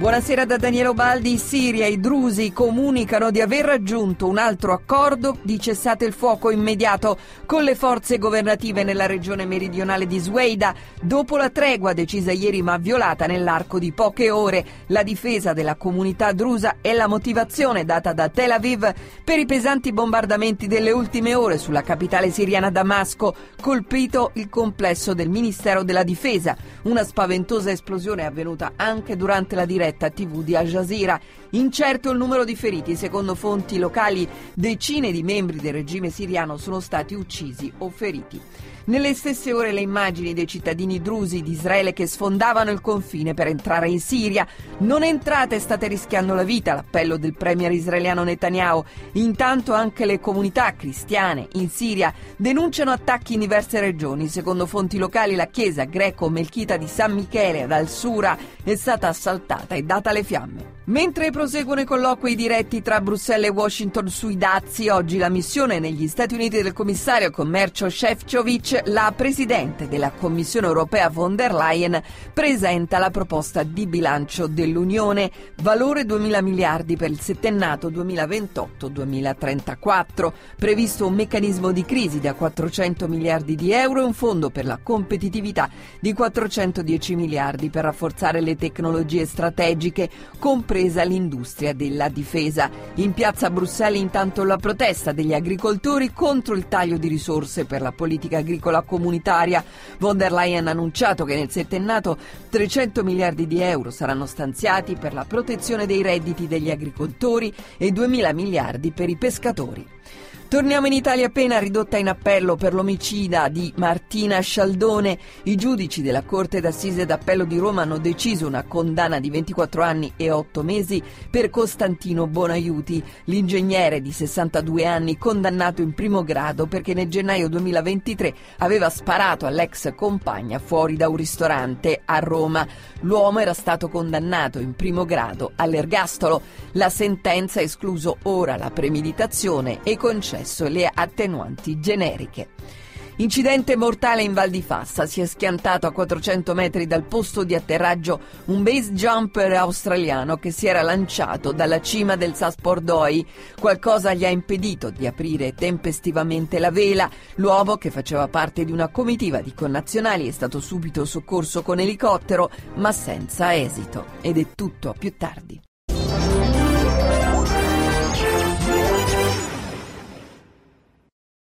Buonasera da Daniele Obaldi. Siria e Drusi comunicano di aver raggiunto un altro accordo di cessate il fuoco immediato con le forze governative nella regione meridionale di Zuweida, dopo la tregua decisa ieri ma violata nell'arco di poche ore. La difesa della comunità drusa è la motivazione data da Tel Aviv per i pesanti bombardamenti delle ultime ore sulla capitale siriana Damasco, colpito il complesso del Ministero della Difesa. Una spaventosa esplosione è avvenuta anche durante la diretta TV di Al Jazeera. Incerto il numero di feriti. Secondo fonti locali, decine di membri del regime siriano sono stati uccisi o feriti. Nelle stesse ore le immagini dei cittadini drusi di Israele che sfondavano il confine per entrare in Siria. Non entrate, state rischiando la vita, l'appello del premier israeliano Netanyahu. Intanto anche le comunità cristiane in Siria denunciano attacchi in diverse regioni. Secondo fonti locali la chiesa greco-melchita di San Michele ad Al-Sura è stata assaltata e data alle fiamme. Mentre proseguono i colloqui diretti tra Bruxelles e Washington sui dazi, oggi la missione negli Stati Uniti del commissario al commercio Šefčovič, la presidente della Commissione europea von der Leyen, presenta la proposta di bilancio dell'Unione, valore 2.000 miliardi per il settennato 2028-2034, previsto un meccanismo di crisi da 400 miliardi di euro e un fondo per la competitività di 410 miliardi per rafforzare le tecnologie strategiche, compresa l'industria della difesa. In piazza Bruxelles intanto la protesta degli agricoltori contro il taglio di risorse per la politica agricola comunitaria. Von der Leyen ha annunciato che nel settennato 300 miliardi di euro saranno stanziati per la protezione dei redditi degli agricoltori e 2.000 miliardi per i pescatori. Torniamo in Italia. Pena ridotta in appello per l'omicida di Martina Scialdone. I giudici della Corte d'Assise d'Appello di Roma hanno deciso una condanna di 24 anni e 8 mesi per Costantino Bonaiuti, l'ingegnere di 62 anni condannato in primo grado perché nel gennaio 2023 aveva sparato all'ex compagna fuori da un ristorante a Roma. L'uomo era stato condannato in primo grado all'ergastolo. La sentenza ha escluso ora la premeditazione e concesso le attenuanti generiche. Incidente mortale in Val di Fassa. Si è schiantato a 400 metri dal posto di atterraggio un base jumper australiano che si era lanciato dalla cima del Sas Pordoi. Qualcosa gli ha impedito di aprire tempestivamente la vela. L'uomo, che faceva parte di una comitiva di connazionali, è stato subito soccorso con elicottero, ma senza esito. Ed è tutto, a più tardi.